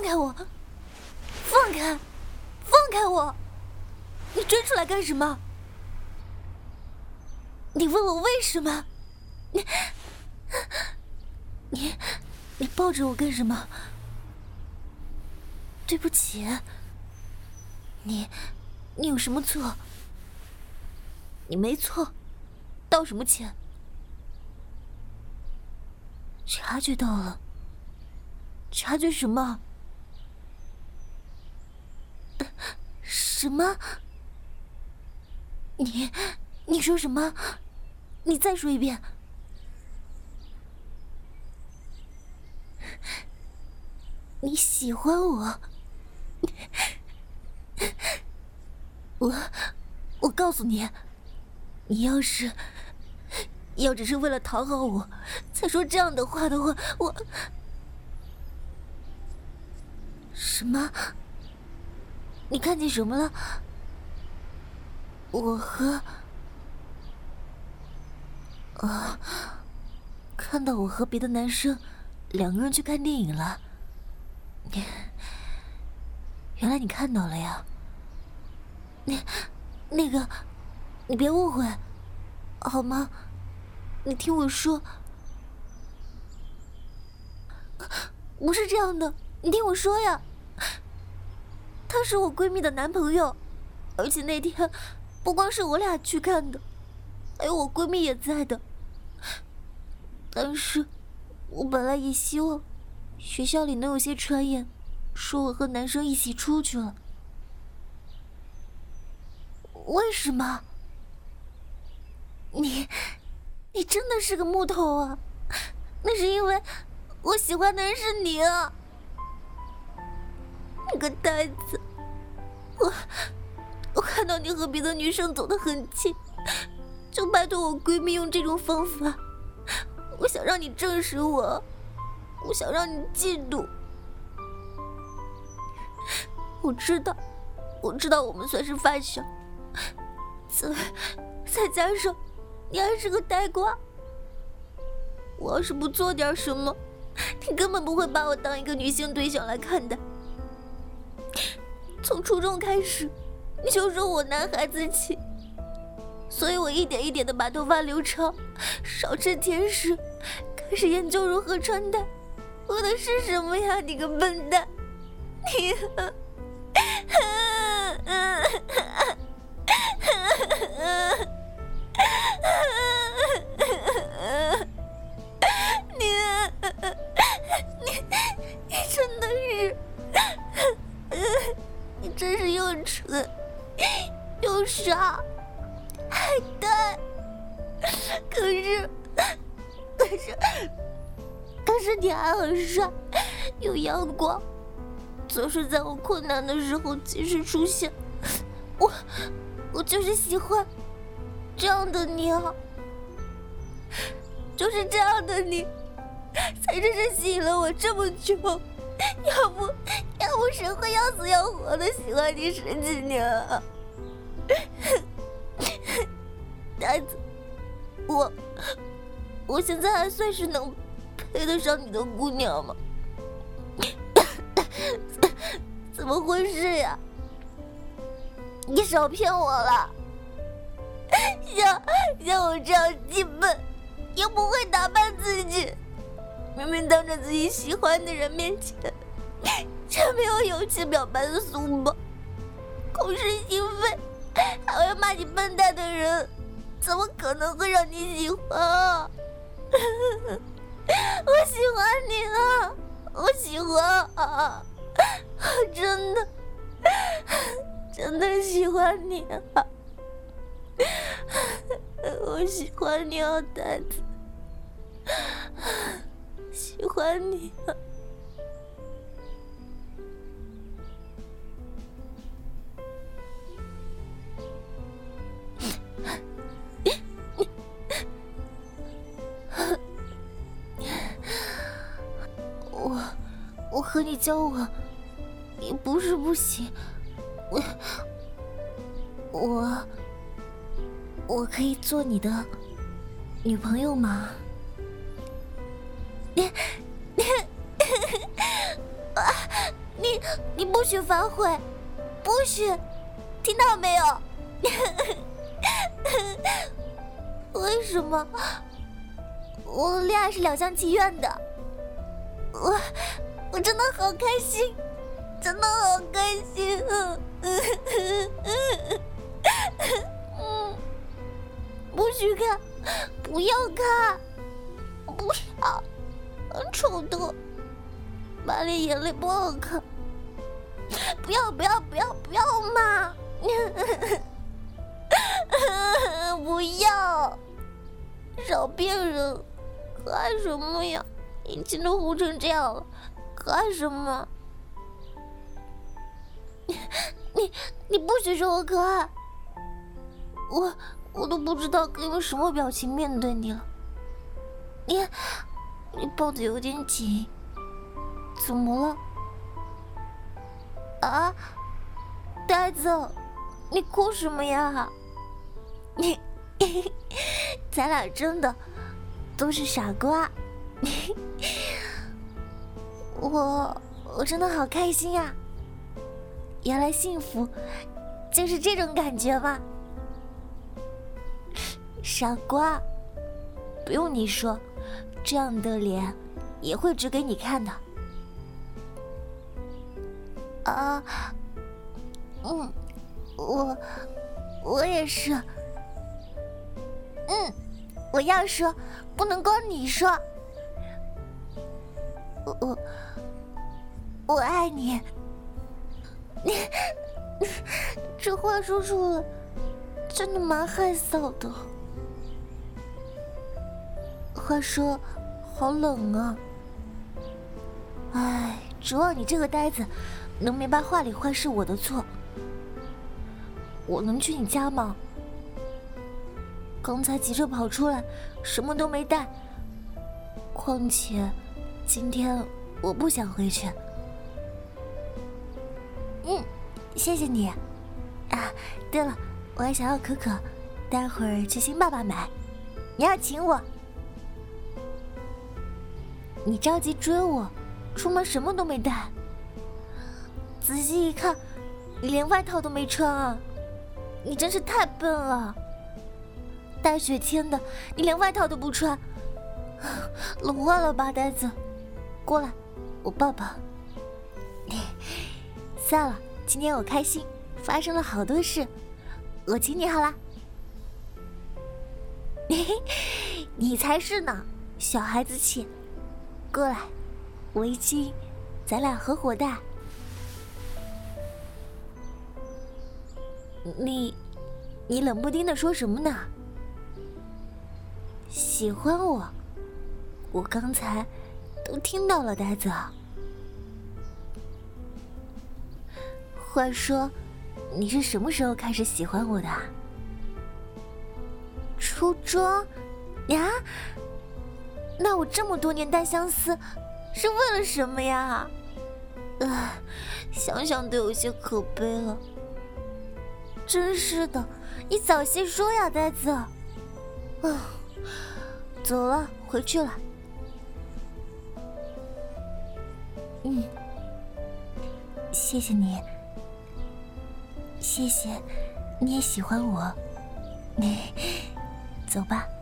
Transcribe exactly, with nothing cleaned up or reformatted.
开我！放开！放开我！你追出来干什么？你问我为什么？你你你抱着我干什么？对不起，你你有什么错？你没错，道什么歉？察觉到了？察觉什么？什么？你你说什么？你再说一遍。你喜欢我？我我告诉你，你要是要只是为了讨好我才说这样的话的话，我什么？你看见什么了？我和啊，看到我和别的男生两个人去看电影了。你原来你看到了呀？你那个，你别误会，好吗？你听我说，不是这样的，你听我说呀。他是我闺蜜的男朋友，而且那天不光是我俩去看的，还有我闺蜜也在的。但是，我本来也希望学校里能有些传言，说我和男生一起出去了。为什么？你，你真的是个木头啊！那是因为我喜欢的人是你啊！你个呆子，我我看到你和别的女生走得很近，就拜托我闺蜜用这种方法。我想让你证实我，我想让你嫉妒。我知道，我知道我们算是发小，再再加上你还是个呆瓜。我要是不做点什么，你根本不会把我当一个女性对象来看待。从初中开始，你就说我男孩子气，所以我一点一点的把头发留长，少吃甜食，开始研究如何穿戴。为的是什么呀，你个笨蛋！你，你，你，你真的是。你真是又蠢又傻还呆，可是可是可是你还很帅又阳光，总是在我困难的时候及时出现。我我就是喜欢这样的你啊，就是这样的你才真正吸引了我这么久。要不要不谁会要死要活的喜欢你十几年啊？呆子，我我现在还算是能配得上你的姑娘吗？怎么回事呀？你少骗我了！像像我这样既笨又不会打扮自己，明明当着自己喜欢的人面前，却没有勇气表白的怂包，口是心非，还会骂你笨蛋的人，怎么可能会让你喜欢啊？我喜欢你啊，我喜欢啊，我真的真的喜欢你啊，我喜欢你啊，呆子。喜欢你啊！我我和你交往也不是不行，我我我可以做你的女朋友吗？你你你你不许反悔，不许，听到没有？为什么？我恋爱是两厢情愿的，我我真的好开心，真的好开心。嗯，不许看，不要看，不要，很丑的，满脸眼泪不好看。不要不要不要不要嘛！不要，少骗人，可爱什么呀？眼睛都糊成这样了，可爱什么？你你不许说我可爱，我我都不知道该用什么表情面对你了。你你抱得有点紧，怎么了？啊，呆子，你哭什么呀？你，咱俩真的都是傻瓜。我我真的好开心呀！原来幸福就是这种感觉吗？傻瓜，不用你说，这样的脸也会指给你看的。啊，嗯，我我也是。嗯，我要说，不能光你说。我我我爱你。你这话说出来，真的蛮害臊的。话说，好冷啊。唉，指望你这个呆子能明白话里话是我的错。我能去你家吗？刚才急着跑出来，什么都没带。况且，今天我不想回去。嗯，谢谢你。啊，对了，我还想要可可，待会儿去新爸爸买。你要请我？你着急追我，出门什么都没带。仔细一看，你连外套都没穿啊！你真是太笨了。大雪天的，你连外套都不穿，冷坏了吧，呆子？过来，我抱抱。算了，今天我开心，发生了好多事，我请你好啦。你才是呢，小孩子气。过来，围巾，咱俩合伙戴。你，你冷不丁的说什么呢？喜欢我？我刚才都听到了，呆子。话说，你是什么时候开始喜欢我的？初中？呀？那我这么多年单相思，是为了什么呀？唉，想想都有些可悲了。真是的，你早些说呀，呆子。啊，走了，回去了。嗯，谢谢你，谢谢你也喜欢我。你走吧。